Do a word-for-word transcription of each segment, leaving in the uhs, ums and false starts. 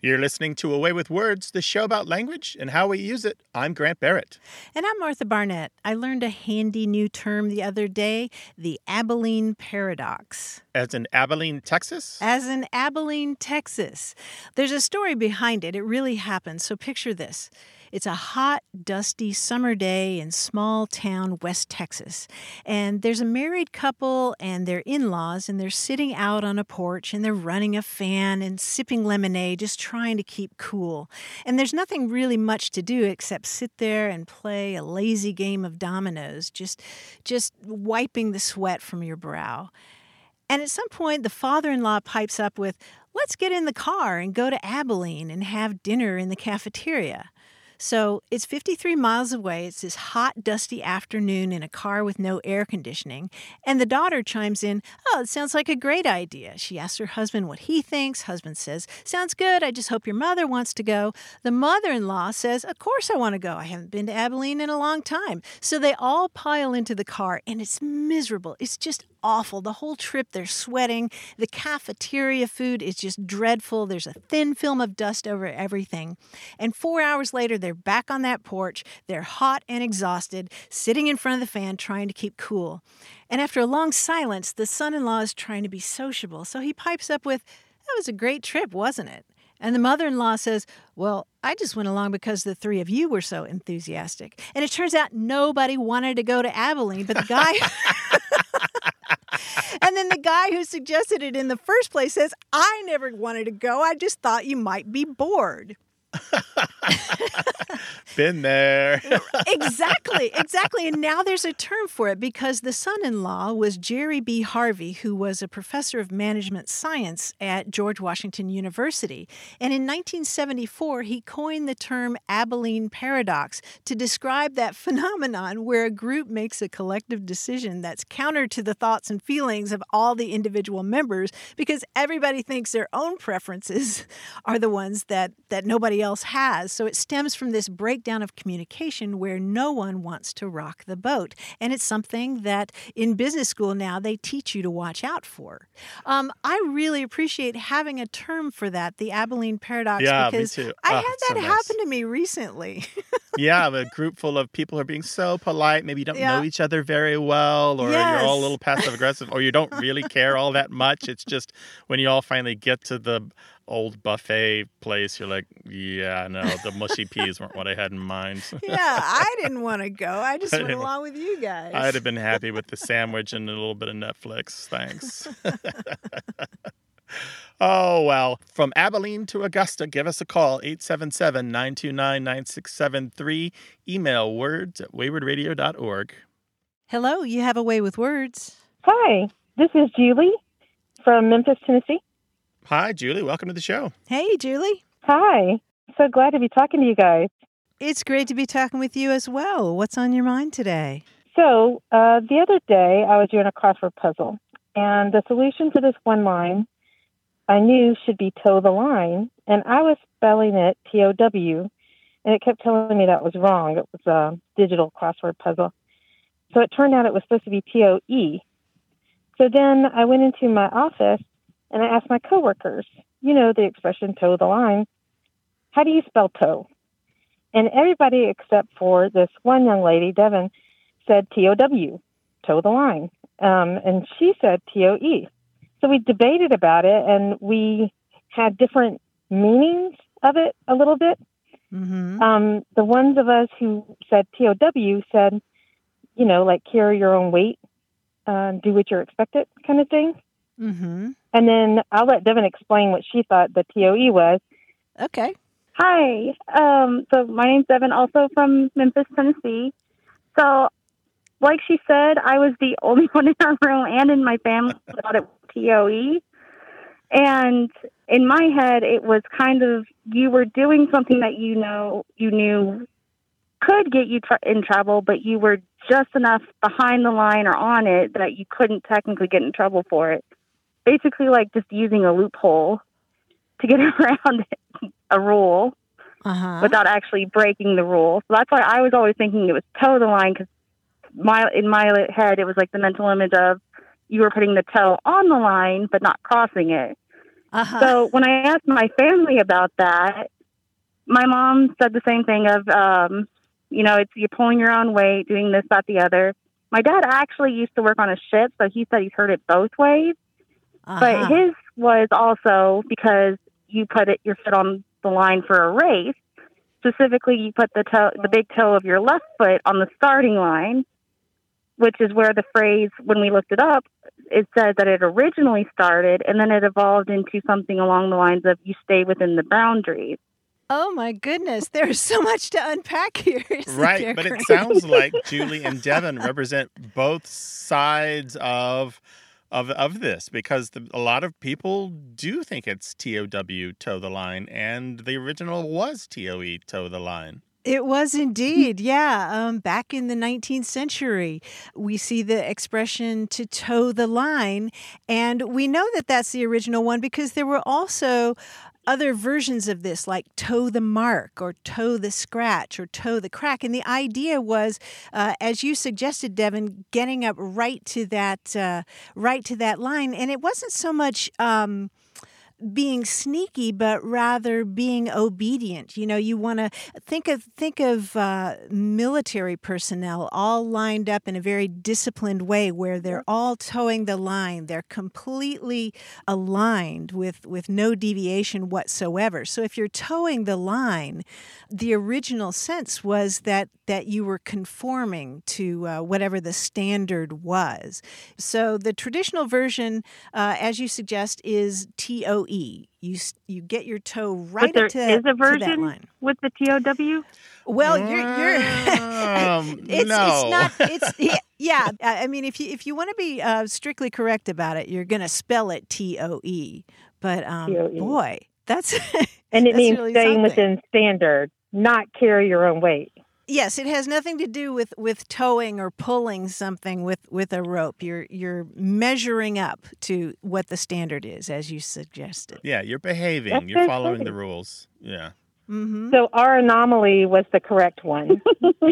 You're listening to Away with Words, the show about language and how we use it. I'm Grant Barrett. And I'm Martha Barnett. I learned a handy new term the other day, the Abilene paradox. As in Abilene, Texas? As in Abilene, Texas. There's a story behind it. It really happened. So picture this. It's a hot, dusty summer day in small town West Texas. And there's a married couple and their in-laws, and they're sitting out on a porch, and they're running a fan and sipping lemonade, just trying to keep cool. And there's nothing really much to do except sit there and play a lazy game of dominoes, just, just wiping the sweat from your brow. And at some point, the father-in-law pipes up with, "Let's get in the car and go to Abilene and have dinner in the cafeteria." So it's fifty-three miles away. It's this hot, dusty afternoon in a car with no air conditioning. And the daughter chimes in, "Oh, it sounds like a great idea." She asks her husband what he thinks. Husband says, "Sounds good. I just hope your mother wants to go." The mother-in-law says, "Of course I want to go. I haven't been to Abilene in a long time." So they all pile into the car, and it's miserable. It's just awful. The whole trip, they're sweating. The cafeteria food is just dreadful. There's a thin film of dust over everything. And four hours later, they're back on that porch. They're hot and exhausted, sitting in front of the fan, trying to keep cool. And after a long silence, the son-in-law is trying to be sociable. So he pipes up with, "That was a great trip, wasn't it?" And the mother-in-law says, "Well, I just went along because the three of you were so enthusiastic." And it turns out nobody wanted to go to Abilene, but the guy... And then the guy who suggested it in the first place says, "I never wanted to go. I just thought you might be bored." Been there. Exactly, exactly. And now there's a term for it because the son-in-law was Jerry B. Harvey, who was a professor of management science at George Washington University. And in nineteen seventy-four, he coined the term Abilene paradox to describe that phenomenon where a group makes a collective decision that's counter to the thoughts and feelings of all the individual members because everybody thinks their own preferences are the ones that, that nobody else has. So it stems from this breakdown of communication where no one wants to rock the boat. And it's something that in business school now they teach you to watch out for. Um, I really appreciate having a term for that, the Abilene paradox, Yeah, because me too. I Oh, had that so nice. happen to me recently. Yeah, a group full of people who are being so polite. Maybe you don't Yeah. know each other very well, or Yes. you're all a little passive-aggressive, or you don't really care all that much. It's just when you all finally get to the old buffet place, you're like, yeah, no, the mushy peas weren't what I had in mind. Yeah, I didn't want to go. I just I went didn't- along with you guys. I'd have been happy with the sandwich and a little bit of Netflix. Thanks. Oh, well. From Abilene to Augusta, give us a call, eight seven seven, nine two nine, nine six seven three. Email words at wayward radio dot org. Hello, you have a way with words. Hi, this is Julie from Memphis, Tennessee. Hi, Julie. Welcome to the show. Hey, Julie. Hi, so glad to be talking to you guys. It's great to be talking with you as well. What's on your mind today? So, uh, the other day I was doing a crossword puzzle, and the solution to this one line I knew should be toe the line, and I was spelling it T O W, and it kept telling me that was wrong. It was a digital crossword puzzle. So it turned out it was supposed to be T O E. So then I went into my office, and I asked my coworkers, you know, the expression toe the line, how do you spell toe? And everybody except for this one young lady, Devin, said T O W, toe the line. Um, and she said T O E. So we debated about it, and we had different meanings of it a little bit. Mm-hmm. Um, the ones of us who said T O W said, you know, like carry your own weight, uh, do what you're expected kind of thing. Mm-hmm. And then I'll let Devin explain what she thought the T O E was. Okay. Hi. Um, so my name's Devin, also from Memphis, Tennessee. So, like she said, I was the only one in our room and in my family who thought it was T O E. And in my head, it was kind of you were doing something that you know you knew could get you tr- in trouble, but you were just enough behind the line or on it that you couldn't technically get in trouble for it. Basically, like just using a loophole to get around a rule Uh-huh. without actually breaking the rule. So that's why I was always thinking it was toe the line, because my in my head it was like the mental image of you were putting the toe on the line but not crossing it. Uh-huh. So when I asked my family about that, my mom said the same thing of, um, you know, it's you're pulling your own weight, doing this, that, the other. My dad actually used to work on a ship, so he said he's heard it both ways. Uh-huh. But his was also because you put it your foot on the line for a race. Specifically, you put the toe, the big toe of your left foot on the starting line, which is where the phrase, when we looked it up, it said that it originally started, and then it evolved into something along the lines of you stay within the boundaries. Oh, my goodness. There's so much to unpack here. isn't Right, there, but it Grant? sounds like Julie and Devin represent both sides of of of this, because the, a lot of people do think it's T O W, toe the line, and the original was T O E, toe the line. It was indeed, yeah. Um, back in the nineteenth century, we see the expression to toe the line, and we know that that's the original one because there were also other versions of this, like toe the mark or toe the scratch or toe the crack. And the idea was, uh, as you suggested, Devin, getting up right to that, uh, right to that line. And it wasn't so much um, being sneaky, but rather being obedient. You know, you want to think of think of uh, military personnel all lined up in a very disciplined way, where they're all towing the line. They're completely aligned with with no deviation whatsoever. So if you're towing the line, the original sense was that that you were conforming to uh, whatever the standard was. So the traditional version, uh, as you suggest, is T O E. You you get your toe right but there up to, is a to that version line. with the T O W? Well, you're you're Um, it's no. it's not it's yeah, yeah. I mean, if you if you want to be uh, strictly correct about it, you're going to spell it T O E. But um, T O E. boy, that's And it that's means really staying something. within standard, not carry your own weight. Yes, it has nothing to do with, with towing or pulling something with, with a rope. You're you're measuring up to what the standard is, as you suggested. Yeah, you're behaving. That's You're so following funny. the rules. Yeah. Mm-hmm. So our anomaly was the correct one.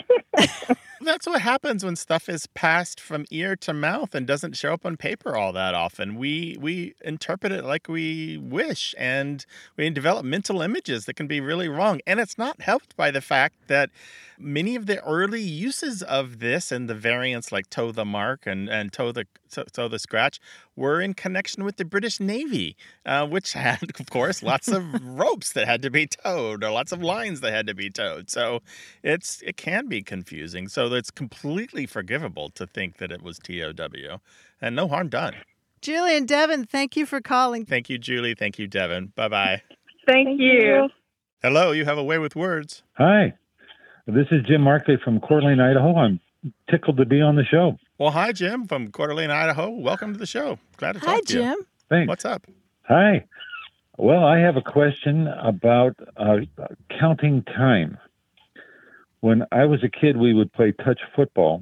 That's what happens when stuff is passed from ear to mouth and doesn't show up on paper all that often. We we interpret it like we wish, and we develop mental images that can be really wrong. And it's not helped by the fact that many of the early uses of this and the variants like toe the mark and, and toe the toe, toe the scratch were in connection with the British Navy, uh, which had, of course, lots of ropes that had to be towed or lots of lines that had to be towed. So it's it can be confusing. So it's completely forgivable to think that it was T O W, and no harm done. Julie and Devin, thank you for calling. Thank you, Julie. Thank you, Devin. Bye-bye. Thank, Thank you. you. Hello, you have a way with words. Hi, this is Jim Markley from Coeur d'Alene, Idaho. I'm tickled to be on the show. Well, hi, Jim from Coeur d'Alene, Idaho. Welcome to the show. Glad to talk Hi, to you. Jim. Thanks. What's up? Hi. Well, I have a question about uh, counting time. When I was a kid, we would play touch football,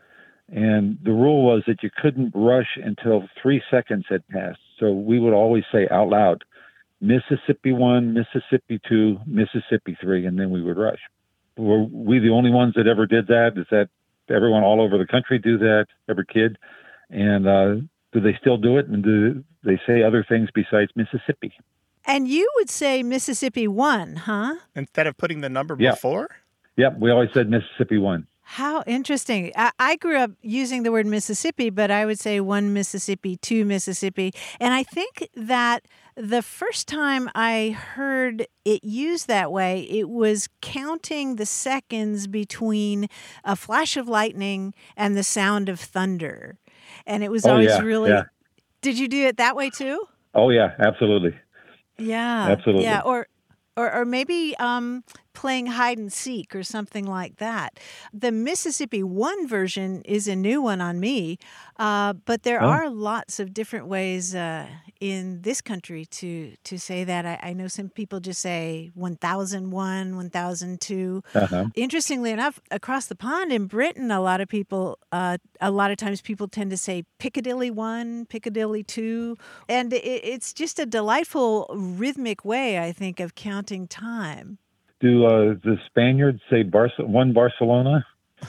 and the rule was that you couldn't rush until three seconds had passed. So we would always say out loud, Mississippi one, Mississippi two, Mississippi three, and then we would rush. Were we the only ones that ever did that? Is that everyone all over the country do that, every kid? And uh, do they still do it? And do they say other things besides Mississippi? And you would say Mississippi one, huh? Instead of putting the number Yeah. before? Yep, we always said Mississippi one. How interesting. I, I grew up using the word Mississippi, but I would say one Mississippi, two Mississippi. And I think that the first time I heard it used that way, it was counting the seconds between a flash of lightning and the sound of thunder. And it was Oh, always yeah, really. yeah. Did you do it that way too? Oh, yeah, absolutely. Yeah. Absolutely. Yeah. Or or, or maybe um, playing hide and seek or something like that. The Mississippi one version is a new one on me, uh, but there Oh. are lots of different ways uh, in this country to to say that. I, I know some people just say one thousand one, one thousand two. Uh-huh. Interestingly enough, across the pond in Britain, a lot of people, uh, a lot of times people tend to say Piccadilly one, Piccadilly two. And it, it's just a delightful rhythmic way, I think, of counting time. Do uh, the Spaniards say Barce- one Barcelona?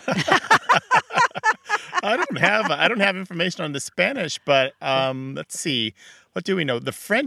I don't have I don't have information on the Spanish, but um, let's see. What do we know? The French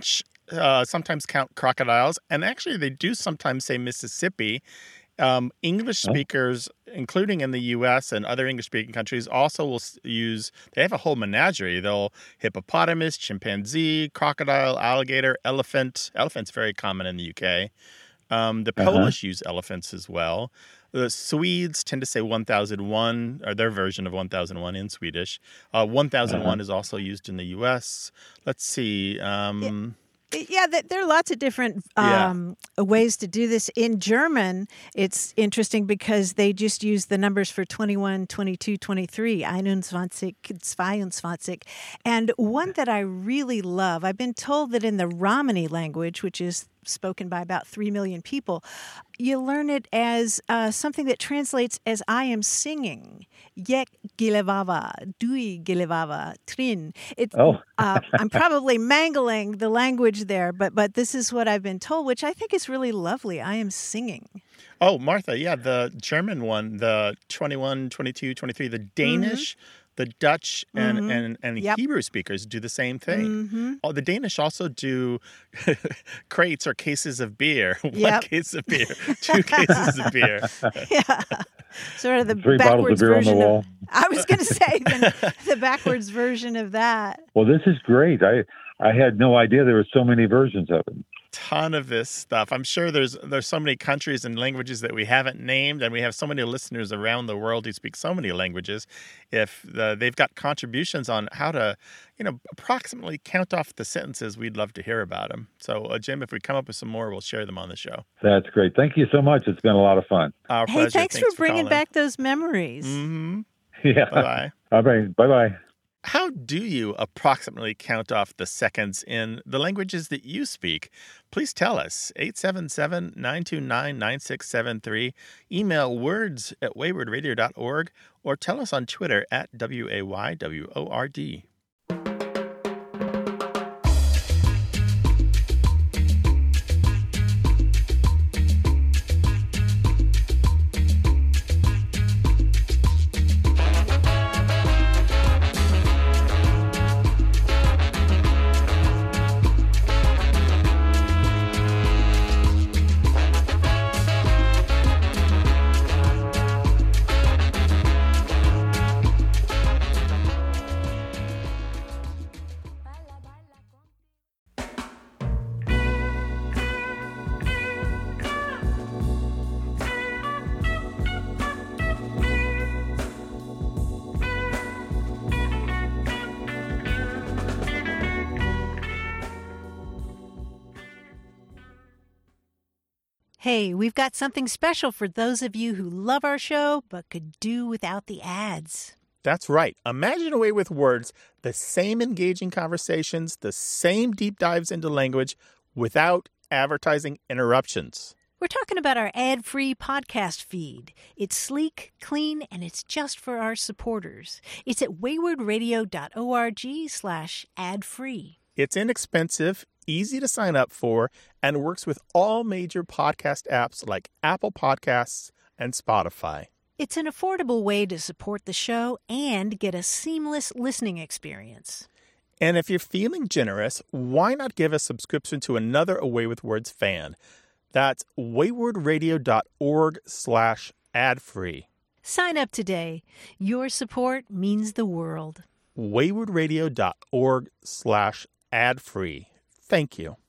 uh, sometimes count crocodiles, and actually they do sometimes say Mississippi. Um, English Oh. speakers, including in the U S and other English-speaking countries, also will s- use, they have a whole menagerie. They'll hippopotamus, chimpanzee, crocodile, alligator, elephant. Elephant's very common in the U K. Um, the Uh-huh. Polish use elephants as well. The Swedes tend to say one thousand one, or their version of one thousand one in Swedish. Uh, one thousand one Uh-huh. is also used in the U S. Let's see. Um, Yeah, th- there are lots of different Yeah. um, ways to do this. In German, it's interesting because they just use the numbers for twenty-one, twenty-two, twenty-three, einundzwanzig, zweiundzwanzig. And one that I really love, I've been told that in the Romani language, which is spoken by about three million people, you learn it as uh, something that translates as I am singing. Yek gilevava, dui gilevava, trin. It, Oh. uh, I'm probably mangling the language there, but but this is what I've been told, which I think is really lovely. I am singing. Oh, Martha, yeah, the German one, the twenty-one, twenty-two, twenty-three, the Danish, the Dutch, and, Mhm. and, and Yep. Hebrew speakers do the same thing. Mm-hmm. Oh, the Danish also do crates or cases of beer. One Yep. case of beer, two cases of beer. Yeah, sort of the Three bottles of backwards beer on the version wall. of. I was going to say the, the backwards version of that. Well, this is great. I I had no idea there were so many versions of it. Ton of this stuff. I'm sure there's there's so many countries and languages that we haven't named, and we have so many listeners around the world who speak so many languages. If the, they've got contributions on how to, you know, approximately count off the sentences, we'd love to hear about them. So, uh, Jim, if we come up with some more, we'll share them on the show. That's great. Thank you so much. It's been a lot of fun. Our Hey, pleasure. thanks, for bringing calling. back those memories. Mm-hmm. Yeah. Bye-bye. All right. Bye-bye. How do you approximately count off the seconds in the languages that you speak? Please tell us. eight seven seven, nine two nine, nine six seven three. Email words at wayward radio dot org or tell us on Twitter at W A Y W O R D. Hey, we've got something special for those of you who love our show but could do without the ads. That's right. Imagine a way with words, the same engaging conversations, the same deep dives into language without advertising interruptions. We're talking about our ad-free podcast feed. It's sleek, clean, and it's just for our supporters. It's at wayward radio dot org slash ad-free. It's inexpensive, easy to sign up for, and works with all major podcast apps like Apple Podcasts and Spotify. It's an affordable way to support the show and get a seamless listening experience. And if you're feeling generous, why not give a subscription to another Away with Words fan? That's wayward radio dot org slash ad-free. Sign up today. Your support means the world. wayward radio dot org slash ad-free. Thank you.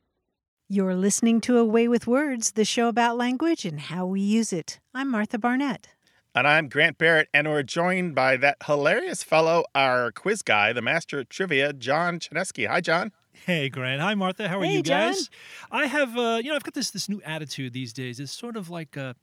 You're listening to Away with Words, the show about language and how we use it. I'm Martha Barnett. And I'm Grant Barrett, and we're joined by that hilarious fellow, our quiz guy, the master of trivia, John Chinesky. Hi, John. Hey, Grant. Hi, Martha. How are Hey, you guys? John. I have, uh, you know, I've got this this new attitude these days. It's sort of like, uh,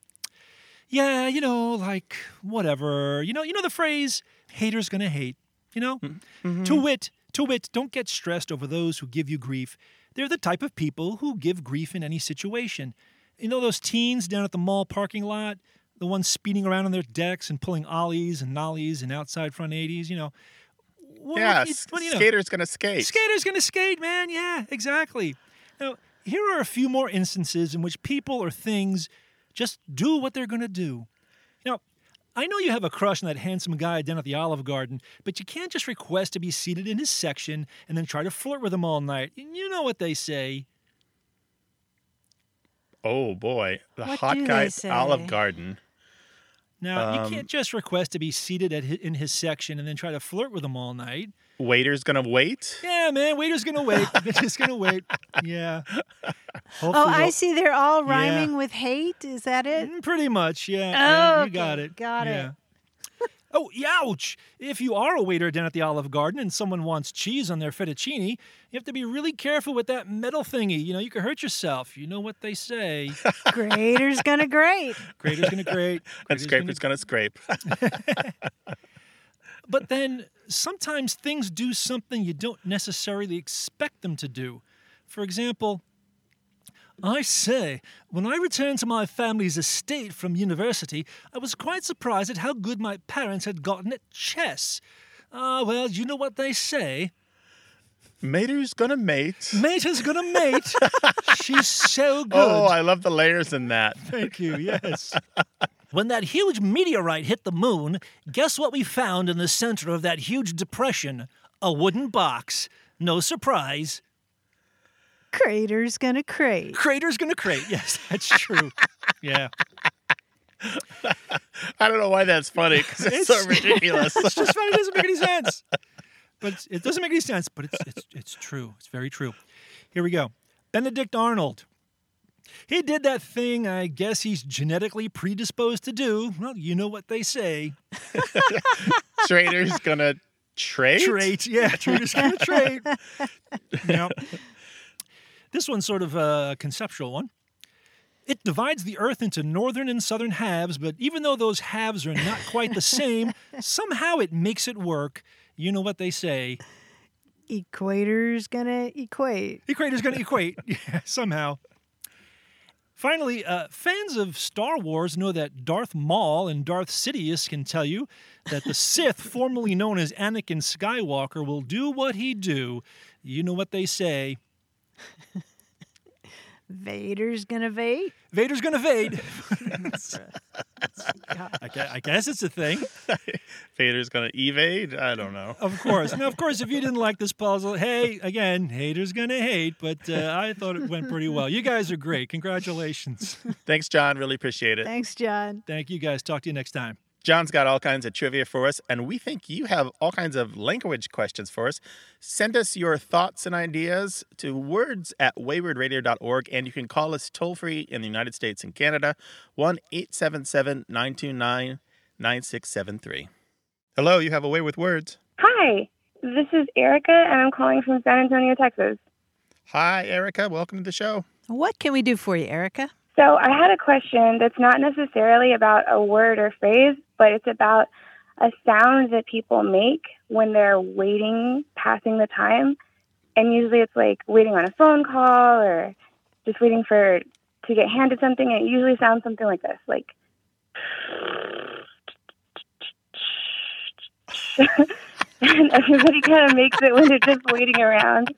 yeah, you know, like whatever. You know, you know the phrase "haters gonna hate." You know, Mm-hmm. to wit, to wit. Don't get stressed over those who give you grief. They're the type of people who give grief in any situation. You know those teens down at the mall parking lot, the ones speeding around on their decks and pulling ollies and nollies and outside front eighties. You know. What, yeah, what do you- what do you know? skater's going to skate. Skater's going to skate, man. Yeah, exactly. Now, here are a few more instances in which people or things just do what they're going to do. You know, I know you have a crush on that handsome guy down at the Olive Garden, but you can't just request to be seated in his section and then try to flirt with him all night. You know what they say. Oh, boy. The What hot do guy they at say? Olive Garden. Now, Um, you can't just request to be seated at hi- in his section and then try to flirt with him all night. Waiter's going to wait? Yeah, man, waiter's going to wait. They're just going to wait. Yeah. Hopefully Oh, I they'll- see. They're all Yeah. rhyming with hate. Is that it? Mm, Pretty much, yeah. Oh, yeah, you okay. got it. Got it. Yeah. Oh, ouch! If you are a waiter down at the Olive Garden and someone wants cheese on their fettuccine, you have to be really careful with that metal thingy. You know, you could hurt yourself. You know what they say. Grater's gonna grate. Grater's gonna grate. And Grater's scraper's going to scrape. But then sometimes things do something you don't necessarily expect them to do. For example, I say, when I returned to my family's estate from university, I was quite surprised at how good my parents had gotten at chess. Ah, well, you know what they say. Mater's going to mate. Mate is gonna mate. She's so good. Oh, I love the layers in that. Thank you, yes. When that huge meteorite hit the moon, guess what we found in the center of that huge depression? A wooden box. No surprise. Crater's gonna crate. Crater's gonna crate. Yes, that's true. Yeah. I don't know why that's funny, because it's, so ridiculous. It's just funny. It doesn't make any sense. But it's, it doesn't make any sense, but it's, it's, it's true. It's very true. Here we go. Benedict Arnold. He did that thing I guess he's genetically predisposed to do. Well, you know what they say. Trader's going to trade? Trait. Yeah, trader's gonna trade. Now, this one's sort of a conceptual one. It divides the Earth into northern and southern halves, but even though those halves are not quite the same, somehow it makes it work. You know what they say. Equator's gonna equate. Equator's going to equate. Yeah, somehow. Finally, uh, fans of Star Wars know that Darth Maul and Darth Sidious can tell you that the Sith, formerly known as Anakin Skywalker, will do what he do. You know what they say. Vader's gonna vate. Vader's going to vade. I gue- I guess it's a thing. Vader's going to evade? I don't know. Of course. Now, of course, if you didn't like this puzzle, hey, again, haters going to hate, but uh, I thought it went pretty well. You guys are great. Congratulations. Thanks, John. Really appreciate it. Thanks, John. Thank you guys. Talk to you next time. John's got all kinds of trivia for us, and we think you have all kinds of language questions for us. Send us your thoughts and ideas to words at wayward radio dot org, and you can call us toll-free in the United States and Canada, one eight seven seven, nine two nine, nine six seven three. Hello, you have a way with words. Hi, this is Erica, and I'm calling from San Antonio, Texas. Hi, Erica. Welcome to the show. What can we do for you, Erica? So I had a question that's not necessarily about a word or phrase, but it's about a sound that people make when they're waiting, passing the time. And usually it's like waiting on a phone call or just waiting for to get handed something. And it usually sounds something like this, like... And everybody kind of makes it when they're just waiting around.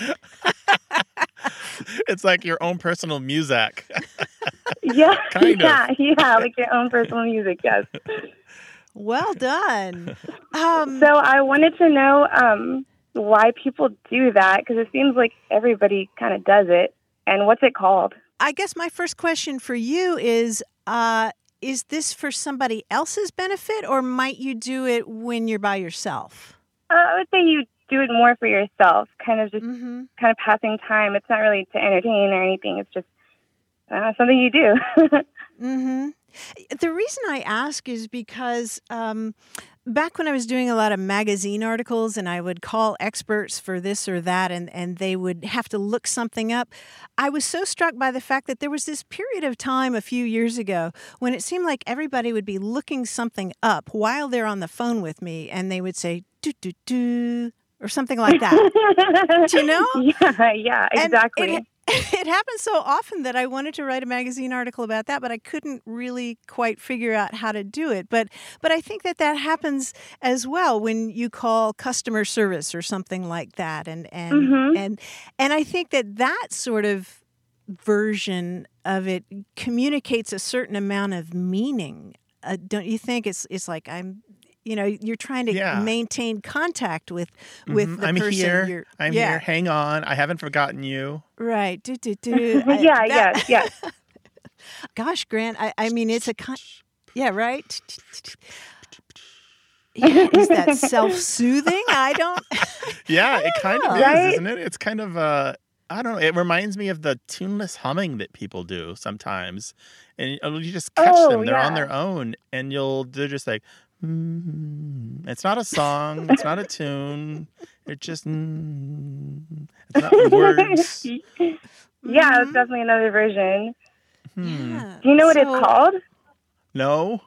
It's like your own personal music. Yeah, Kind of. yeah, yeah, like your own personal music, yes. Well done. Um, So I wanted to know um, why people do that, because it seems like everybody kind of does it. And what's it called? I guess my first question for you is, uh, is this for somebody else's benefit, or might you do it when you're by yourself? Uh, I would say you do it more for yourself, kind of just Mm-hmm. kind of passing time. It's not really to entertain or anything. It's just uh, something you do. Mm-hmm. The reason I ask is because um, back when I was doing a lot of magazine articles and I would call experts for this or that and, and they would have to look something up, I was so struck by the fact that there was this period of time a few years ago when it seemed like everybody would be looking something up while they're on the phone with me and they would say, do, do, do, or something like that. Do you know? Yeah, yeah, And exactly. It, it happens so often that I wanted to write a magazine article about that, but I couldn't really quite figure out how to do it. But but I think that that happens as well when you call customer service or something like that, and and Mhm. and and I think that that sort of version of it communicates a certain amount of meaning Uh, don't you think it's it's like I'm, you know, you're trying to Yeah. maintain contact with with Mhm. the I'm person. here. You're, I'm yeah, here. Hang on. I haven't forgotten you. right. Do, do, do. I- yeah, that- yes, yes. Gosh, Grant. I, I mean, it's a con- yeah, right. Yeah, is that self-soothing? I don't. Yeah, it kind of know. is, Right? isn't it? It's kind of uh I don't know. It reminds me of the tuneless humming that people do sometimes, and you you just catch Oh, them. They're on yeah. their own, and you'll they're just like, mm. It's not a song. It's not a tune. It's just mm. It's not words. Yeah, it's Mhm. definitely another version. Hmm. Yeah. Do you know what So- it's called? No.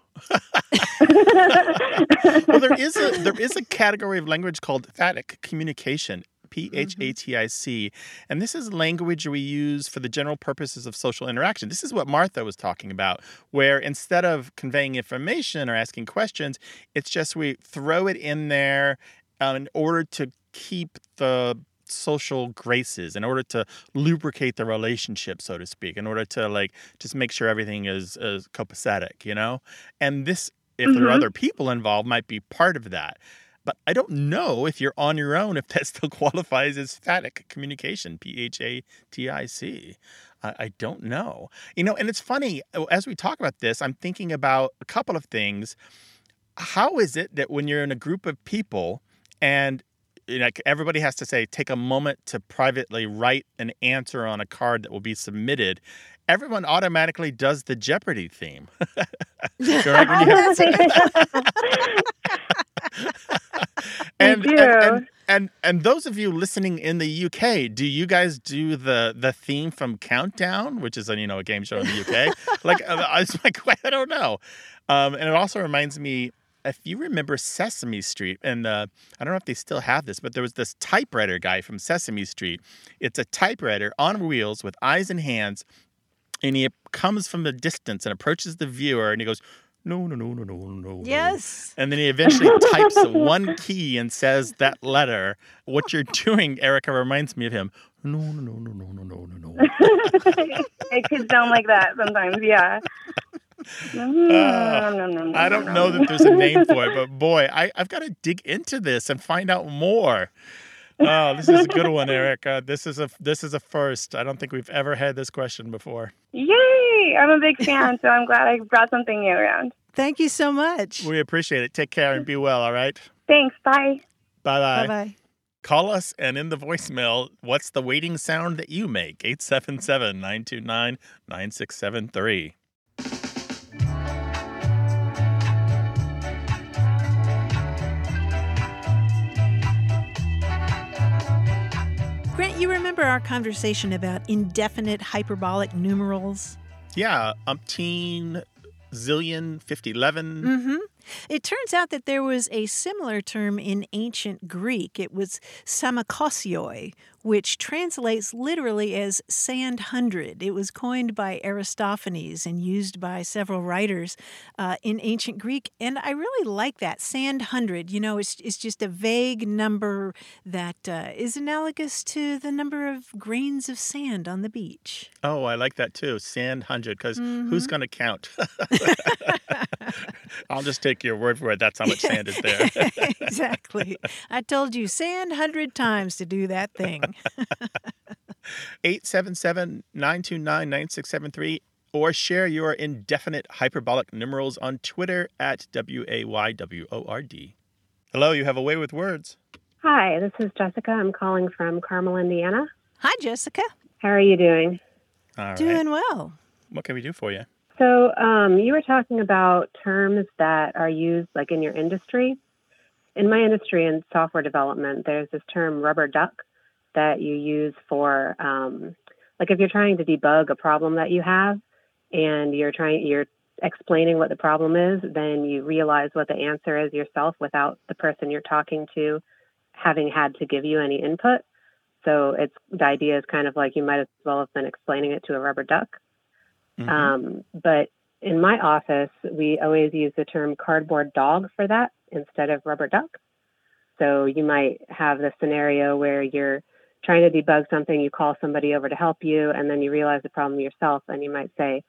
Well, there is a there is a category of language called phatic communication, P H A T I C, and this is language we use for the general purposes of social interaction. This is what Martha was talking about, where instead of conveying information or asking questions, it's just we throw it in there uh, in order to keep the social graces, in order to lubricate the relationship, so to speak, in order to like just make sure everything is, is copacetic, you know? And this, if there are Mhm. other people involved, might be part of that. But I don't know if you're on your own, if that still qualifies as phatic communication, P H A T I C. I, I don't know. You know, and it's funny, as we talk about this, I'm thinking about a couple of things. How is it that when you're in a group of people and you know, like everybody has to say, take a moment to privately write an answer on a card that will be submitted, everyone automatically does the Jeopardy theme. Right? When you have- and, do. and, and and and those of you listening in the U K, do you guys do the the theme from Countdown, which is a you know a game show in the U K? Like uh, I was like, I don't know. Um, and it also reminds me, if you remember Sesame Street, and uh, I don't know if they still have this, but there was this typewriter guy from Sesame Street. It's a typewriter on wheels with eyes and hands, and he comes from the distance and approaches the viewer, and he goes, no, no, no, no, no, no, no. Yes. And then he eventually types one key and says that letter. What you're doing, Erica, reminds me of him. No, no, no, no, no, no, no, no, no. It could sound like that sometimes, yeah. I don't know that there's a name for it, but boy, I, I've got to dig into this and find out more. Oh, this is a good one, Erica. This is a this is a first. I don't think we've ever had this question before. Yay! I'm a big fan, so I'm glad I brought something new around. Thank you so much. We appreciate it. Take care and be well, all right? Thanks, bye. Bye-bye. Bye-bye. Call us, and in the voicemail, what's the waiting sound that you make? eight seven seven, nine two nine, nine six seven three. Grant, you remember our conversation about indefinite hyperbolic numerals? Yeah, umpteen, zillion, fifty, eleven. Mm-hmm. It turns out that there was a similar term in ancient Greek. It was samakosioi, which translates literally as sand hundred. It was coined by Aristophanes and used by several writers uh, in ancient Greek. And I really like that, sand hundred. You know, it's, it's just a vague number that uh, is analogous to the number of grains of sand on the beach. Oh, I like that too. Sand hundred, because Mm-hmm. who's going to count? I'll just take your word for it. That's how much sand is there. Exactly. I told you sand hundred times to do that thing. eight seven seven, nine two nine, nine six seven three, or share your indefinite hyperbolic numerals on Twitter at W A Y W O R D. Hello, you have a way with words. Hi, this is Jessica. I'm calling from Carmel, Indiana. Hi, Jessica. How are you doing? All right. Doing well. What can we do for you? So, um, you were talking about terms that are used like in your industry. In my industry in software development, there's this term rubber duck that you use for, um, like if you're trying to debug a problem that you have and you're trying, you're explaining what the problem is, then you realize what the answer is yourself without the person you're talking to having had to give you any input. So it's, the idea is kind of like you might as well have been explaining it to a rubber duck. Mhm. Um, but in my office, we always use the term cardboard dog for that instead of rubber duck. So you might have the scenario where you're trying to debug something, you call somebody over to help you, and then you realize the problem yourself, and you might say,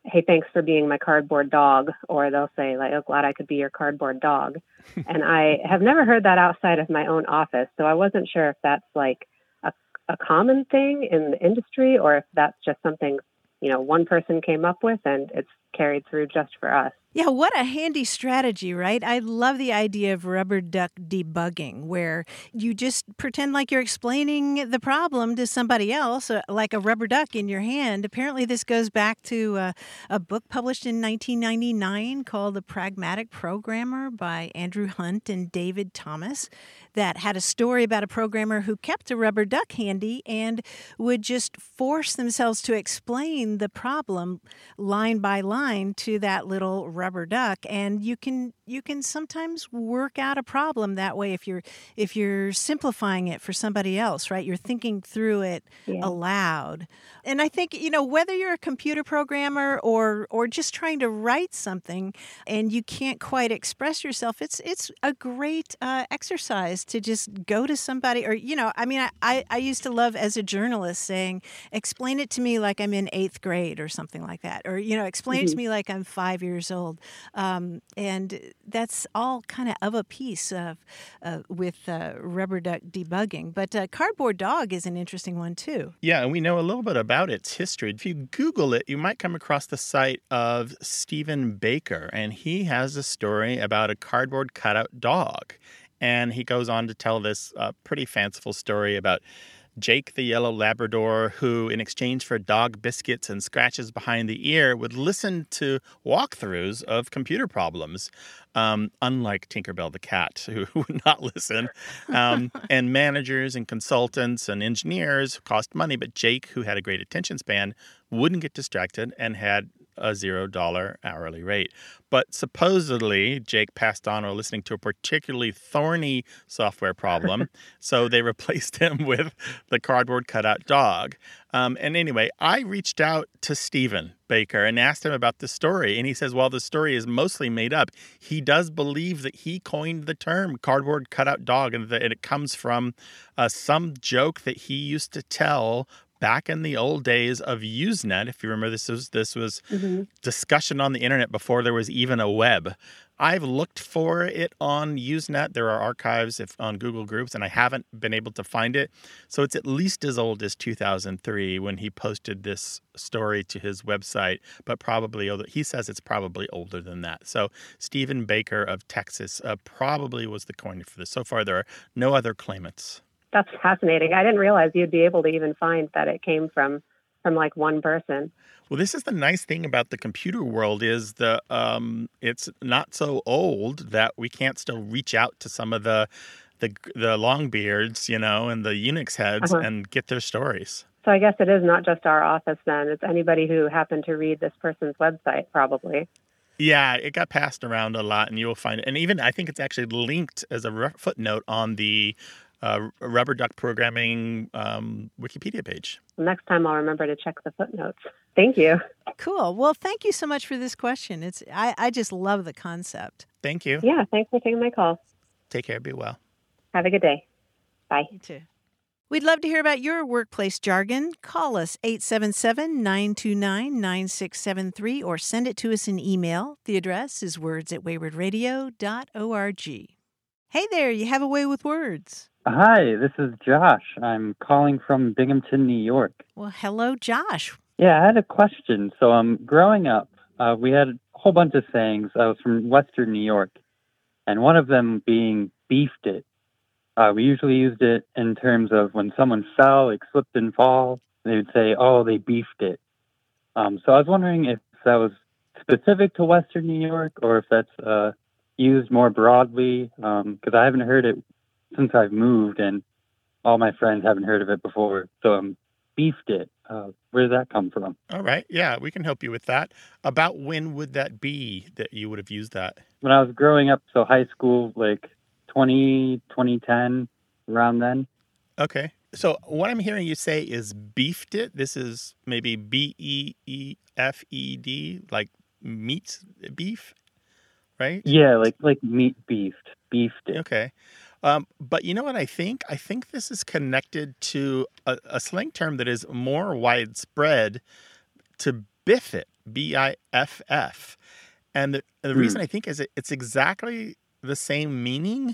hey, thanks for being my cardboard dog. Or they'll say, like, oh, glad I could be your cardboard dog. And I have never heard that outside of my own office. So I wasn't sure if that's like a, a common thing in the industry or if that's just something, you know, one person came up with and it's carried through just for us. Yeah, what a handy strategy, right? I love the idea of rubber duck debugging, where you just pretend like you're explaining the problem to somebody else, uh, like a rubber duck in your hand. Apparently, this goes back to uh, a book published in nineteen ninety-nine called The Pragmatic Programmer by Andrew Hunt and David Thomas, that had a story about a programmer who kept a rubber duck handy and would just force themselves to explain the problem line by line to that little rubber duck. And you can you can sometimes work out a problem that way if you're if you're simplifying it for somebody else, right? You're thinking through it Yeah. aloud. And I think, you know, whether you're a computer programmer or or just trying to write something and you can't quite express yourself, it's it's a great uh, exercise to just go to somebody. Or, you know, I mean, I, I, I used to love as a journalist saying, explain it to me like I'm in eighth grade or something like that. Or, you know, explain it to me like I'm five years old. Um, and that's all kind of of a piece of uh, with uh, rubber duck debugging. But uh, cardboard dog is an interesting one, too. Yeah, and we know a little bit about its history. If you Google it, you might come across the site of Stephen Baker, and he has a story about a cardboard cutout dog. And he goes on to tell this uh, pretty fanciful story about Jake the yellow Labrador, who, in exchange for dog biscuits and scratches behind the ear, would listen to walkthroughs of computer problems, um, unlike Tinkerbell the cat, who would not listen. Um, and managers and consultants and engineers cost money, but Jake, who had a great attention span, wouldn't get distracted and had a zero dollar hourly rate. But supposedly, Jake passed on or listening to a particularly thorny software problem, so they replaced him with the cardboard cutout dog. Um, and anyway, I reached out to Stephen Baker and asked him about the story. And he says, while the story is mostly made up, he does believe that he coined the term cardboard cutout dog, and that it comes from uh, some joke that he used to tell back in the old days of Usenet. If you remember, this was this was Mm-hmm. discussion on the internet before there was even a web. I've looked for it on Usenet. There are archives if, on Google Groups, and I haven't been able to find it. So it's at least as old as two thousand three when he posted this story to his website, but probably older. He says it's probably older than that. So Stephen Baker of Texas uh, probably was the coiner for this. So far, there are no other claimants. That's fascinating. I didn't realize you'd be able to even find that it came from from like one person. Well, this is the nice thing about the computer world is the um, it's not so old that we can't still reach out to some of the the the Longbeards, you know, and the Unix heads Uh-huh. and get their stories. So I guess it is not just our office then. It's anybody who happened to read this person's website, probably. Yeah, it got passed around a lot, and you'll find it. And even I think it's actually linked as a re- footnote on the uh, Rubber Duck Programming um, Wikipedia page. Next time I'll remember to check the footnotes. Thank you. Cool. Well, thank you so much for this question. It's I, I just love the concept. Thank you. Yeah, thanks for taking my call. Take care. Be well. Have a good day. Bye. You too. We'd love to hear about your workplace jargon. Call us eight seven seven, nine two nine, nine six seven three or send it to us in email. The address is words at wayward radio dot org. Hey there, you have a way with words. Hi, this is Josh. I'm calling from Binghamton, New York. Well, hello, Josh. Yeah, I had a question. So, um, growing up, uh, we had a whole bunch of sayings. I was from Western New York, and one of them being beefed it. Uh, we usually used it in terms of when someone fell, like slipped and fall, they would say, oh, they beefed it. Um, so I was wondering if that was specific to Western New York or if that's uh, used more broadly, because I haven't heard it since I've moved, and all my friends haven't heard of it before. So um, beefed it. Uh, where did that come from? All right. Yeah, we can help you with that. About when would that be that you would have used that? When I was growing up, so high school, like twenty, twenty ten, around then. Okay. So what I'm hearing you say is beefed it. This is maybe B E E F E D, like meat beef, right? Yeah, like like meat beefed, beefed it. Okay. Um, but you know what I think? I think this is connected to a, a slang term that is more widespread, to biff it. B I F F. And the, the Hmm. reason I think is it, it's exactly the same meaning,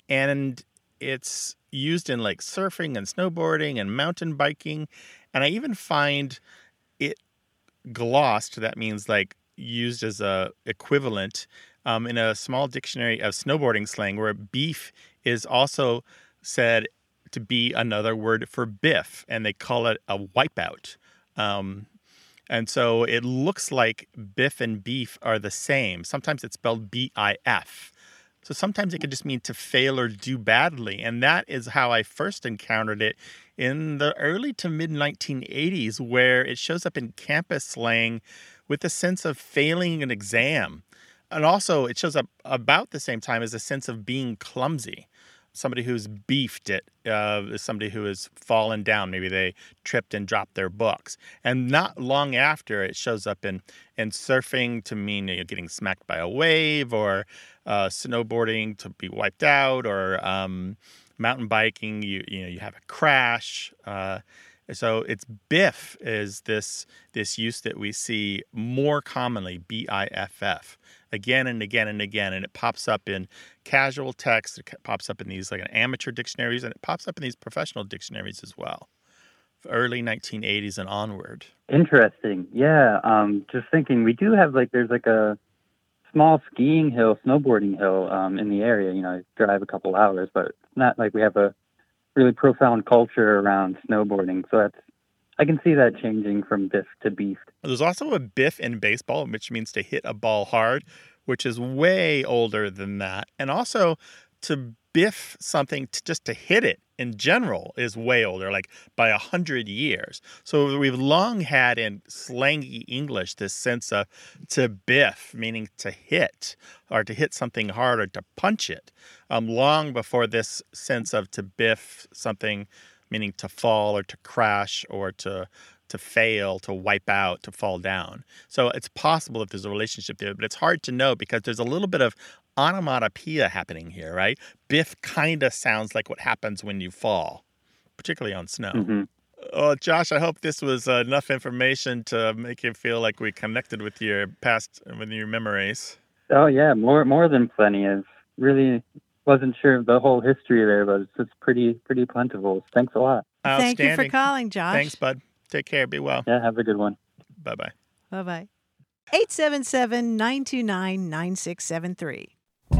and it's used in like surfing and snowboarding and mountain biking. And I even find it glossed, that means like used as a equivalent um, in a small dictionary of snowboarding slang, where beef is also said to be another word for biff, and they call it a wipeout. Um, and so it looks like biff and beef are the same. Sometimes it's spelled B I F. So sometimes it could just mean to fail or do badly. And that is how I first encountered it in the early to mid nineteen eighties, where it shows up in campus slang with a sense of failing an exam. And also it shows up about the same time as a sense of being clumsy. Somebody who's beefed it uh, is somebody who has fallen down. Maybe they tripped and dropped their books. And not long after, it shows up in, in surfing to mean you know, getting smacked by a wave, or uh, snowboarding to be wiped out, or um, mountain biking, you you know you have a crash. Uh, so it's biff is this this use that we see more commonly, B I F F. Again and again and again, and it pops up in casual text, it pops up in these like amateur dictionaries, and it pops up in these professional dictionaries as well, early nineteen eighties and onward. Interesting. Yeah. Um, just thinking, we do have like, there's like a small skiing hill, snowboarding hill um, in the area. You know, I drive a couple hours, but it's not like we have a really profound culture around snowboarding. So that's, I can see that changing from biff to beef. There's also a biff in baseball, which means to hit a ball hard, which is way older than that. And also to biff something, to, just to hit it in general, is way older, like by a hundred years. So we've long had in slangy English this sense of to biff, meaning to hit, or to hit something hard, or to punch it, um, long before this sense of to biff something, meaning to fall or to crash or to to fail, to wipe out, to fall down. So it's possible that there's a relationship there, but it's hard to know because there's a little bit of onomatopoeia happening here, right? Biff kind of sounds like what happens when you fall, particularly on snow. Mm-hmm. Oh, Josh, I hope this was uh, enough information to make you feel like we connected with your past, with your memories. Oh, yeah, more more than plenty. I really wasn't sure of the whole history there, but it's, it's pretty, pretty plentiful. Thanks a lot. Thank you for calling, Josh. Thanks, bud. Take care. Be well. Yeah, have a good one. Bye-bye. Bye-bye. eight seven seven, nine two nine, nine six seven three.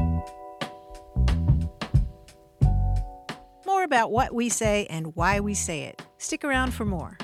More about what we say and why we say it. Stick around for more.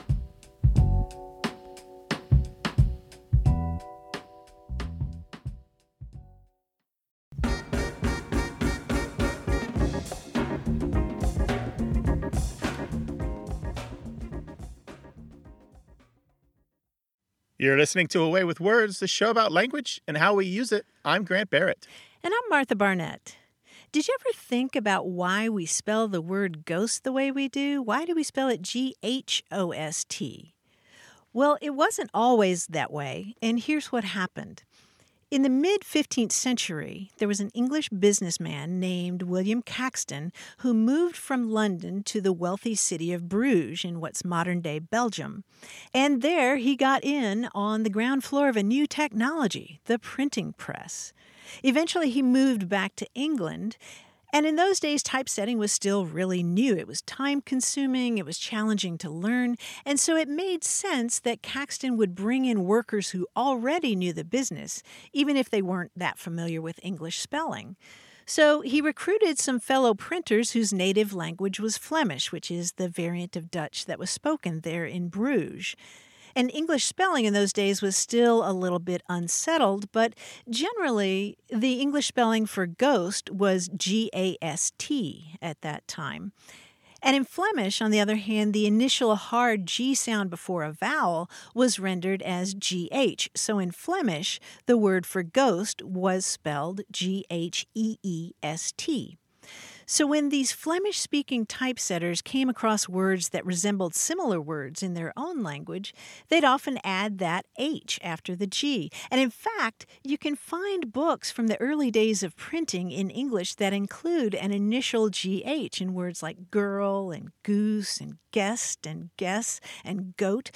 You're listening to A Way with Words, the show about language and how we use it. I'm Grant Barrett. And I'm Martha Barnett. Did you ever think about why we spell the word ghost the way we do? Why do we spell it G H O S T? Well, it wasn't always that way, and here's what happened. In the mid-fifteenth century, there was an English businessman named William Caxton who moved from London to the wealthy city of Bruges in what's modern-day Belgium. And there he got in on the ground floor of a new technology, the printing press. Eventually, he moved back to England, and in those days, typesetting was still really new. It was time-consuming, it was challenging to learn, and so it made sense that Caxton would bring in workers who already knew the business, even if they weren't that familiar with English spelling. So he recruited some fellow printers whose native language was Flemish, which is the variant of Dutch that was spoken there in Bruges. And English spelling in those days was still a little bit unsettled, but generally the English spelling for ghost was G A S T at that time. And in Flemish, on the other hand, the initial hard G sound before a vowel was rendered as G H. So in Flemish, the word for ghost was spelled G H E E S T. So when these Flemish-speaking typesetters came across words that resembled similar words in their own language, they'd often add that H after the G. And in fact, you can find books from the early days of printing in English that include an initial G H in words like girl and goose and guest and guess and goat.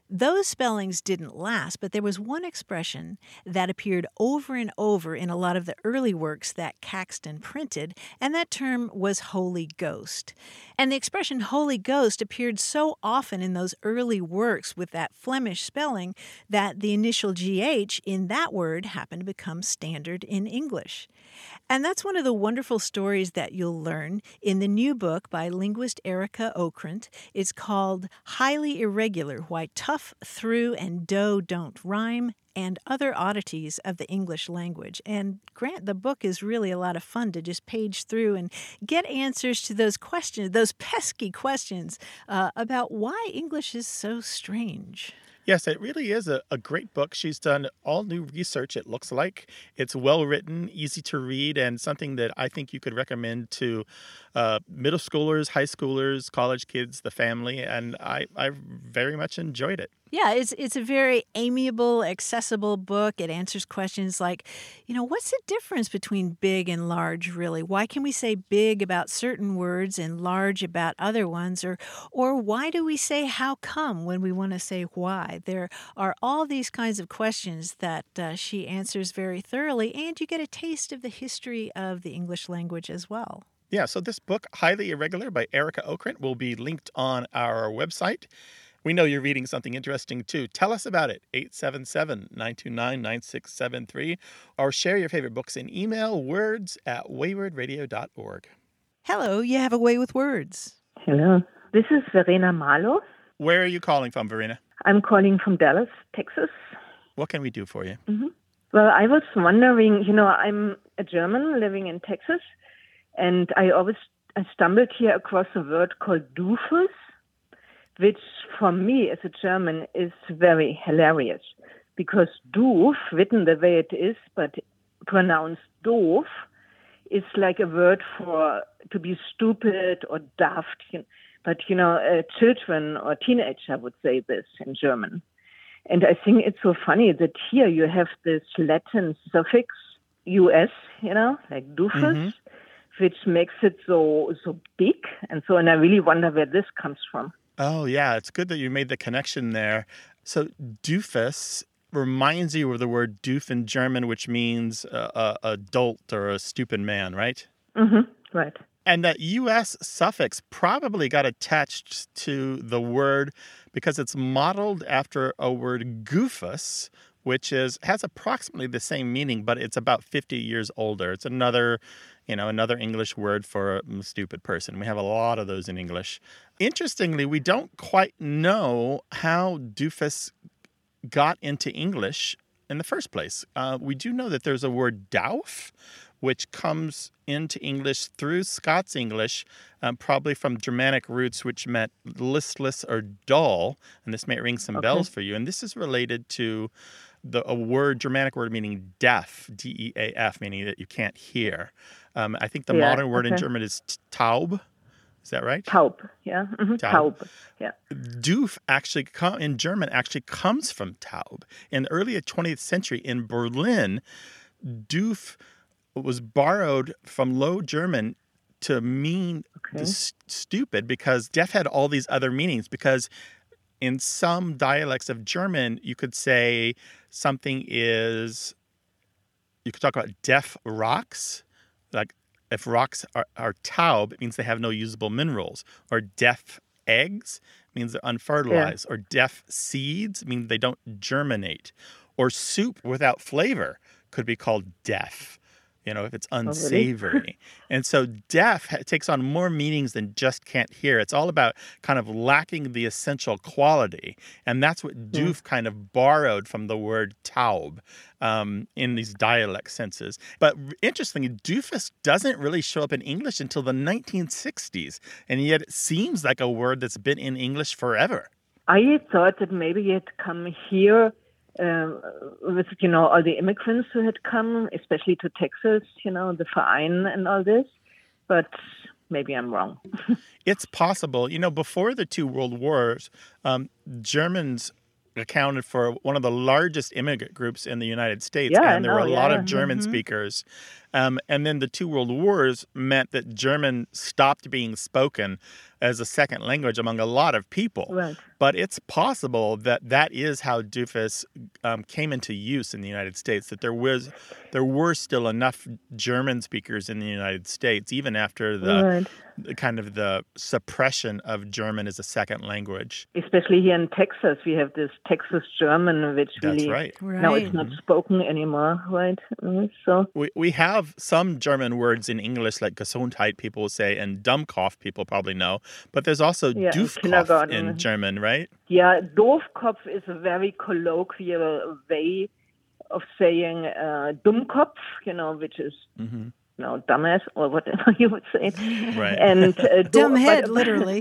Those spellings didn't last, but there was one expression that appeared over and over in a lot of the early works that Caxton printed, and that term was Holy Ghost. And the expression Holy Ghost appeared so often in those early works with that Flemish spelling that the initial G H in that word happened to become standard in English. And that's one of the wonderful stories that you'll learn in the new book by linguist Erica Okrent. It's called Highly Irregular: Why Tough, Through, and Dough Don't Rhyme, and Other Oddities of the English Language. And Grant, the book is really a lot of fun to just page through and get answers to those questions, those pesky questions uh, about why English is so strange. Yes, it really is a, a great book. She's done all new research, it looks like. It's well written, easy to read, and something that I think you could recommend to uh, middle schoolers, high schoolers, college kids, the family, and I, I very much enjoyed it. Yeah, it's it's a very amiable, accessible book. It answers questions like, you know, what's the difference between big and large, really? Why can we say big about certain words and large about other ones? Or, or why do we say how come when we want to say why? There are all these kinds of questions that uh, she answers very thoroughly, and you get a taste of the history of the English language as well. Yeah, so this book, Highly Irregular by Erica Okrent, will be linked on our website. We know you're reading something interesting, too. Tell us about it, eight seven seven, nine two nine, nine six seven three, or share your favorite books in email, words at wayward radio dot org. Hello, you have a way with words. Hello, this is Verena Malo. Where are you calling from, Verena? I'm calling from Dallas, Texas. What can we do for you? Mm-hmm. Well, I was wondering, you know, I'm a German living in Texas, and I always I stumbled here across a word called doofus, which for me as a German is very hilarious, because doof, written the way it is, but pronounced doof, is like a word for to be stupid or daft. But, you know, uh, children or teenager would say this in German. And I think it's so funny that here you have this Latin suffix, us, you know, like doofus, mm-hmm. which makes it so so big. And so, and I really wonder where this comes from. Oh, yeah. It's good that you made the connection there. So doofus reminds you of the word doof in German, which means a, a dolt or a stupid man, right? Mm-hmm. Right. And that U S suffix probably got attached to the word because it's modeled after a word goofus, which is has approximately the same meaning, but it's about fifty years older. It's another, you know, another English word for a stupid person. We have a lot of those in English. Interestingly, we don't quite know how doofus got into English in the first place. Uh, we do know that there's a word dauf, which comes into English through Scots English, um, probably from Germanic roots, which meant listless or dull. And this may ring some okay. bells for you. And this is related to the a word, Germanic word meaning deaf, D E A F, meaning that you can't hear. Um, I think the yeah, modern word okay. in German is taub. Is that right? Taub, yeah. Mm-hmm. Taub. taub, yeah. Doof actually com- in German actually comes from taub. In the early twentieth century in Berlin, doof was borrowed from Low German to mean okay. st- stupid because deaf had all these other meanings. Because in some dialects of German, you could say something is, you could talk about deaf rocks, like if rocks are, are taub, it means they have no usable minerals. Or deaf eggs means they're unfertilized. Yeah. Or deaf seeds means they don't germinate. Or soup without flavor could be called deaf, you know, if it's unsavory. Oh, really? And so deaf ha- takes on more meanings than just can't hear. It's all about kind of lacking the essential quality. And that's what doof yeah. kind of borrowed from the word taub um, in these dialect senses. But interestingly, doofus doesn't really show up in English until the nineteen sixties. And yet it seems like a word that's been in English forever. I thought that maybe it come here Uh, with, you know, all the immigrants who had come, especially to Texas, you know, the Verein and all this. But maybe I'm wrong. It's possible. You know, before the two world wars, um, Germans accounted for one of the largest immigrant groups in the United States. Yeah, and there know, were a yeah, lot yeah. of German mm-hmm. speakers. Um, and then the two world wars meant that German stopped being spoken as a second language among a lot of people. Right. But it's possible that that is how doofus um, came into use in the United States, that there was there were still enough German speakers in the United States, even after the, Right. the kind of the suppression of German as a second language. Especially here in Texas, we have this Texas German, which That's really right. now it's not spoken anymore, right? Mhm. So We we have some German words in English like Gesundheit, people say, and Dummkopf, people probably know. But there's also Yeah, in Doofkopf kindergarten. in German, right? yeah, Doofkopf is a very colloquial way of saying uh, Dummkopf, you know, which is Mm-hmm. you know, dumbass or whatever you would say. Right. And uh, do- Dumb head, but- literally.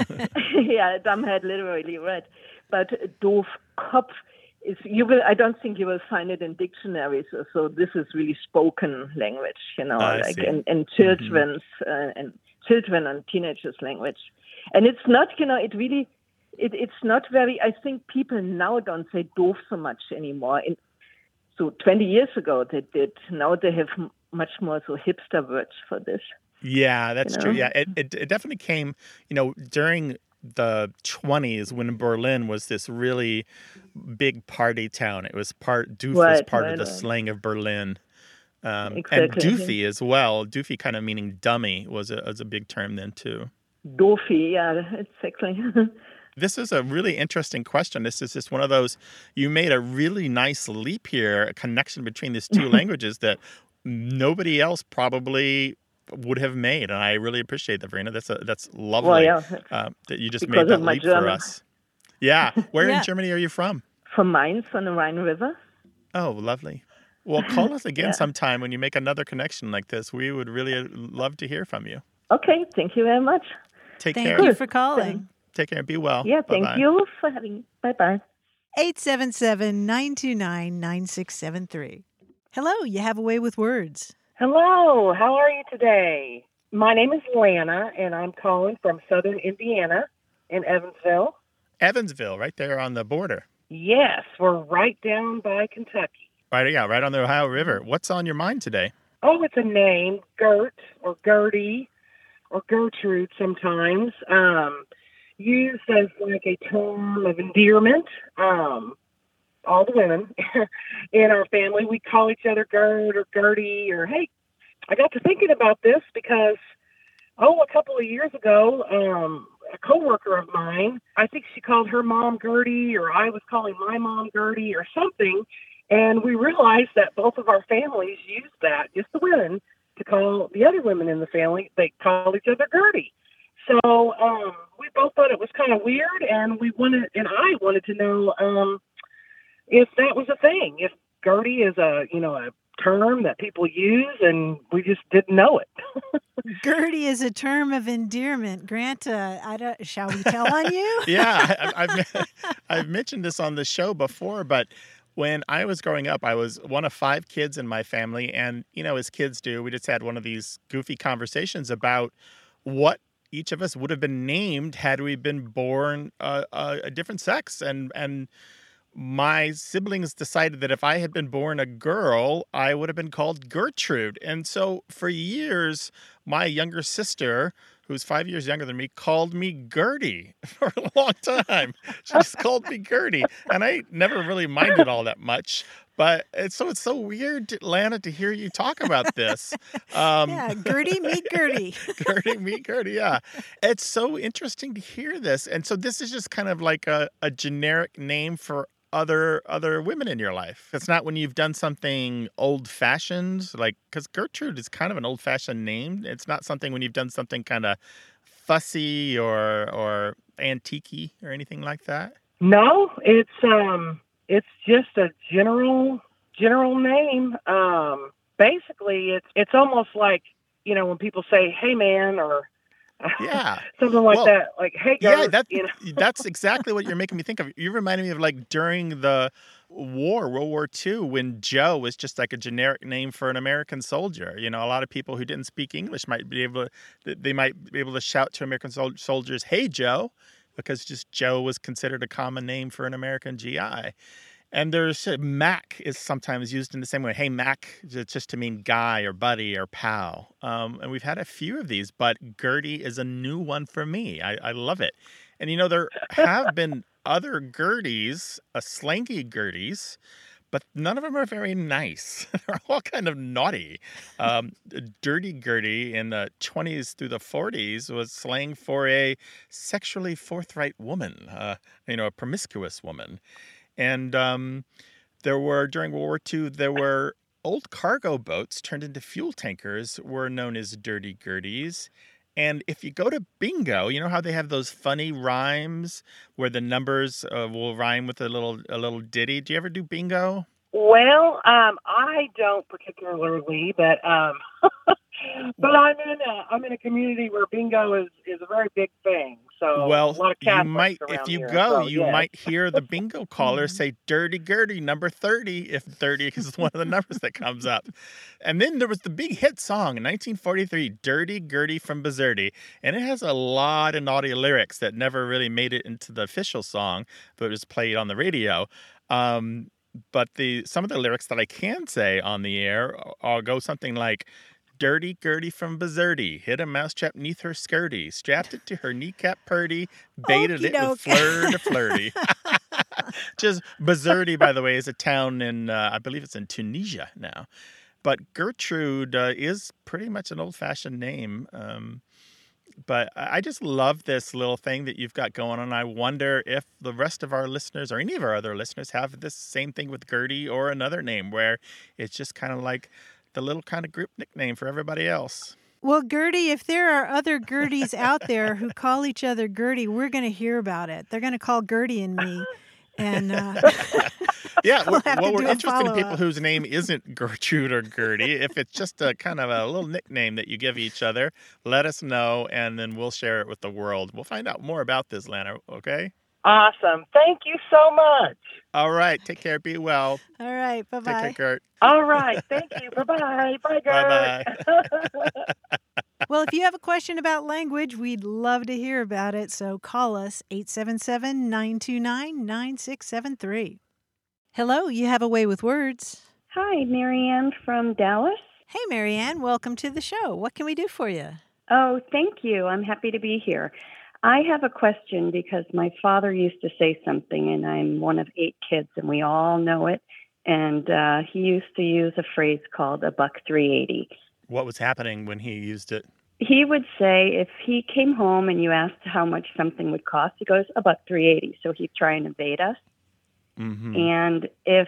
yeah, dumb head, literally, right. But Doofkopf is you will. I don't think you will find it in dictionaries. So, so this is really spoken language, you know, I like see. in, in children's uh, and children and teenagers' language. And it's not, you know, it really, it, it's not very. I think people now don't say doof so much anymore. In, so twenty years ago they did. Now they have m- much more so hipster words for this. Yeah, that's You true. know? Yeah, it, it it definitely came, you know, during the twenties when Berlin was this really big party town. It was part doof was Right, part right, of the right. slang of Berlin. Um, and Exactly. doofy as well. Doofy kind of meaning dummy was a was a big term then too. Doofy, yeah, exactly. This is a really interesting question. This is just one of those, you made a really nice leap here, a connection between these two languages that nobody else probably would have made. And I really appreciate that, Verena. That's a, that's lovely Well, yeah, uh, that you just because made that of my leap for German. us. Yeah. Where Yeah. in Germany are you from? From Mainz on the Rhine River. Oh, lovely. Well, call us again Yeah. sometime when you make another connection like this. We would really uh, love to hear from you. Okay, thank you very much. Take Thank care. you for calling. Take care and be well. Yeah, thank Bye-bye. you for having. Bye bye. eight seven seven, nine two nine, nine six seven three. Hello, you have a way with words. Hello, how are you today? My name is Lana, and I'm calling from southern Indiana in Evansville. Evansville, right there on the border. Yes, we're right down by Kentucky. Right, yeah, right on the Ohio River. What's on your mind today? Oh, it's a name, Gert or Gertie or Gertrude sometimes, um, used as like a term of endearment. Um, all the women in our family, we call each other Gert or Gertie or, hey, I got to thinking about this because, oh, a couple of years ago, um, a coworker of mine, I think she called her mom Gertie, or I was calling my mom Gertie or something. And we realized that both of our families used that, just the women, to call the other women in the family. They called each other Gertie. So um, we both thought it was kind of weird, and we wanted, and I wanted to know um, if that was a thing, if Gertie is a, you know, a term that people use, and we just didn't know it. Gertie is a term of endearment. Grant, uh, I don't, shall we tell on you? Yeah, I, I've I've mentioned this on the show before, but when I was growing up, I was one of five kids in my family, and you know, as kids do, we just had one of these goofy conversations about what each of us would have been named had we been born uh, a, a different sex, and and. My siblings decided that if I had been born a girl, I would have been called Gertrude. And so for years, my younger sister, who's five years younger than me, called me Gertie for a long time. She just called me Gertie. And I never really minded all that much. But it's, so it's so weird, to, Lana, to hear you talk about this. Um, Yeah, Gertie, meet Gertie. Gertie, meet Gertie, yeah. It's so interesting to hear this. And so this is just kind of like a, a generic name for other other women in your life. It's not when you've done something old-fashioned, like, because Gertrude is kind of an old-fashioned name. It's not something when you've done something kind of fussy or or antique-y or anything like that. No, it's um, it's just a general general name. Um, basically, it's it's almost like, you know, when people say, "Hey, man," or Yeah. something like Well, that, like, "Hey, Yeah, girl," that, you know. that's exactly what you're making me think of. You reminded me of like during the war, World War Two, when Joe was just like a generic name for an American soldier. You know, a lot of people who didn't speak English might be able to, they might be able to shout to American sol- soldiers, "Hey, Joe," because just Joe was considered a common name for an American G I. And there's uh, Mac is sometimes used in the same way. Hey, Mac, j- just to mean guy or buddy or pal. Um, and we've had a few of these, but Gertie is a new one for me. I, I love it. And you know, there have been other Gerties, uh, slangy Gerties, but none of them are very nice. They're all kind of naughty. Um, Dirty Gertie in the twenties through the forties was slang for a sexually forthright woman, uh, you know, a promiscuous woman. And um, there were, during World War Two, there were old cargo boats turned into fuel tankers were known as Dirty Gerties. And if you go to bingo, you know how they have those funny rhymes where the numbers uh, will rhyme with a little a little ditty? Do you ever do bingo? Well, um, I don't particularly, but um, but I'm in a I'm in a community where bingo is, is a very big thing. So Well, a lot of you Catholics might, if around you here, go, so, you yes. might hear the bingo caller say Dirty Gertie, number thirty, if thirty is one of the numbers that comes up. And then there was the big hit song in nineteen forty-three, Dirty Gertie from Bizerti. And it has a lot of naughty lyrics that never really made it into the official song, but it was played on the radio. Um, but the some of the lyrics that I can say on the air uh, go something like, Dirty Gertie from Bizerti, hit a mousetrap neath her skirty, strapped it to her kneecap purdy, baited it Okey-doke. with fleur de flirty. Just Bizerti, by the way, is a town in, uh, I believe it's in Tunisia now. But Gertrude uh, is pretty much an old-fashioned name. Um, but I I just love this little thing that you've got going on. I wonder if the rest of our listeners or any of our other listeners have this same thing with Gertie or another name where it's just kind of like the little kind of group nickname for everybody else. Well, Gertie, if there are other Gerties out there who call each other Gertie, we're going to hear about it. They're going to call Gertie and me. And uh, Yeah, we'll we're, have to well, do we're a interested in people follow-up. whose name isn't Gertrude or Gertie. If it's just a kind of a little nickname that you give each other, let us know, and then we'll share it with the world. We'll find out more about this, Lana, okay? Awesome. Thank you so much. All right, take care, be well. All right, Take bye-bye. care, Gert. All right. Thank you. Bye-bye. Bye, Gert. Bye-bye. Well, if you have a question about language, we'd love to hear about it. So call us eight seven seven, nine two nine, nine six seven three. Hello, you have a way with words. Hi, Marianne from Dallas. Hey, Marianne, welcome to the show. What can we do for you? Oh, thank you. I'm happy to be here. I have a question because my father used to say something, and I'm one of eight kids, and we all know it. And uh, he used to use a phrase called a buck three eighty. What was happening when he used it? He would say if he came home and you asked how much something would cost, he goes, a buck three eighty. So he'd try and evade us. Mm-hmm. And if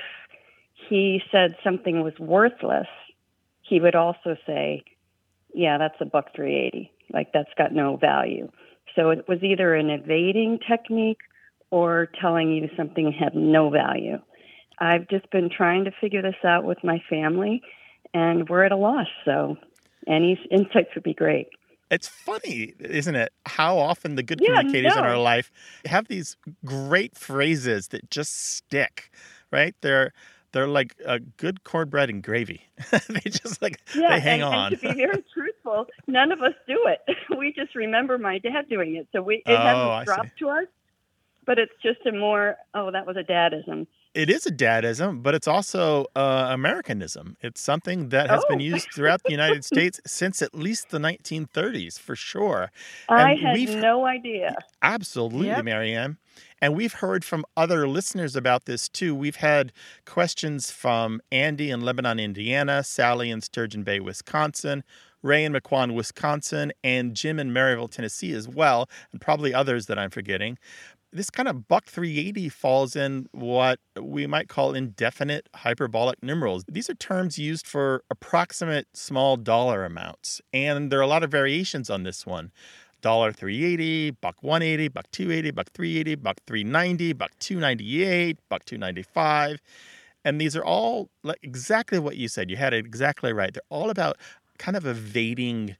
he said something was worthless, he would also say, yeah, that's a buck three eighty. Like that's got no value. So it was either an evading technique or telling you something had no value. I've just been trying to figure this out with my family, and we're at a loss. So any insights would be great. It's funny, isn't it, how often the good Yeah, communicators in no. our life have these great phrases that just stick, right? They're they're like a good cornbread and gravy. They just like, Yeah, they hang and, on. and to be very truthful, none of us do it. We just remember my dad doing it. So we it Oh, I hasn't see. dropped to us, but it's just a more, oh, that was a dadism. It is a dadism, but it's also uh, Americanism. It's something that has been Oh. used throughout the United States since at least the nineteen thirties, for sure. I And had we've- no idea. Absolutely, Yep. Marianne. And we've heard from other listeners about this too. We've had questions from Andy in Lebanon, Indiana, Sally in Sturgeon Bay, Wisconsin, Ray in Mequon, Wisconsin, and Jim in Maryville, Tennessee as well, and probably others that I'm forgetting. This kind of buck three eighty falls in what we might call indefinite hyperbolic numerals. These are terms used for approximate small dollar amounts, and there are a lot of variations on this one. Dollar three eighty, buck one eighty, buck two eighty, buck three eighty, buck three ninety, buck two ninety-eight, buck two ninety-five, and these are all like exactly what you said. You had it exactly right. They're all about kind of evading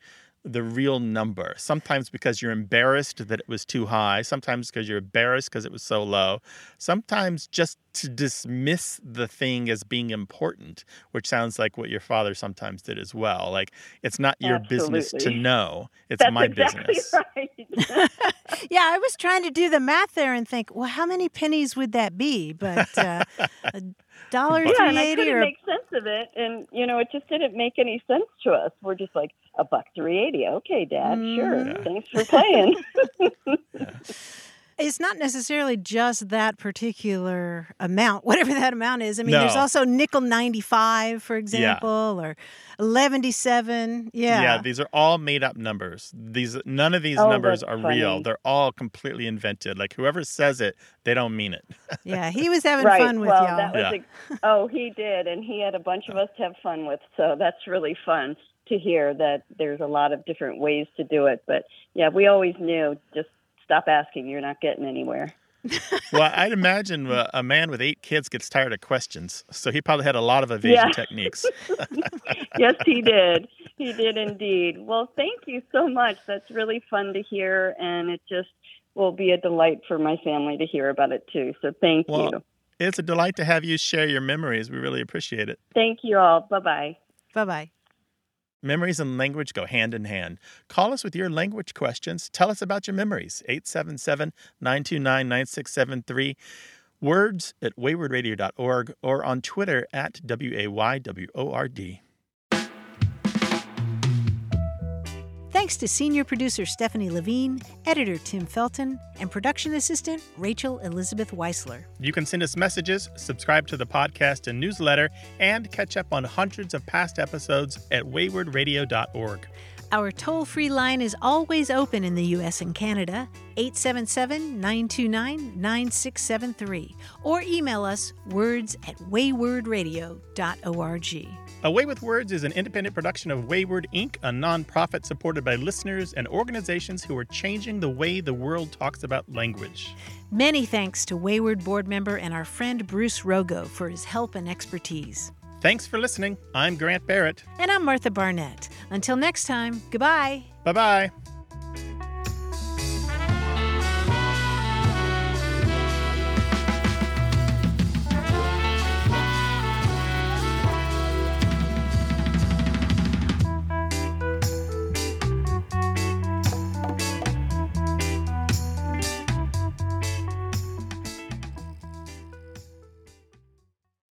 the real number. Sometimes because you're embarrassed that it was too high. Sometimes because you're embarrassed because it was so low. Sometimes just to dismiss the thing as being important, which sounds like what your father sometimes did as well. Like, it's not your Absolutely. business to know. It's That's my exactly business. right. Yeah, I was trying to do the math there and think, well, how many pennies would that be? But uh, a dollar Yeah, and I three eighty couldn't or make sense of it, and you know, it just didn't make any sense to us. We're just like a buck three eighty. Okay, Dad, sure. Yeah. Thanks for playing. it's not necessarily just that particular amount, whatever that amount is. I mean, there's No. also nickel ninety-five, for example, or eleven-seven. Yeah. Yeah, these are all made up numbers. These None of these Oh, numbers that's are real. funny. They're all completely invented. Like, whoever says it, they don't mean it. Yeah, he was having right. fun with well, y'all. that was Yeah. ex- oh, he did, and he had a bunch of us to have fun with. So that's really fun to hear that there's a lot of different ways to do it. But yeah, we always knew, just stop asking. You're not getting anywhere. Well, I'd imagine uh, a man with eight kids gets tired of questions. So he probably had a lot of evasion Yeah. techniques. Yes, he did. He did indeed. Well, thank you so much. That's really fun to hear, and it just will be a delight for my family to hear about it too. So thank Well, you. It's a delight to have you share your memories. We really appreciate it. Thank you all. Bye-bye. Bye-bye. Memories and language go hand in hand. Call us with your language questions. Tell us about your memories. eight seven seven, nine two nine, nine six seven three. Words at wayward radio dot org or on Twitter at W A Y W O R D. Thanks to senior producer Stephanie Levine, editor Tim Felton, and production assistant Rachel Elizabeth Weisler. You can send us messages, subscribe to the podcast and newsletter, and catch up on hundreds of past episodes at wayward radio dot org. Our toll-free line is always open in the U S and Canada, eight seven seven, nine two nine, nine six seven three, or email us words at wayward radio dot org. Away with Words is an independent production of Wayward Incorporated, a nonprofit supported by listeners and organizations who are changing the way the world talks about language. Many thanks to Wayward board member and our friend Bruce Rogo for his help and expertise. Thanks for listening. I'm Grant Barrett. And I'm Martha Barnett. Until next time, goodbye. Bye-bye.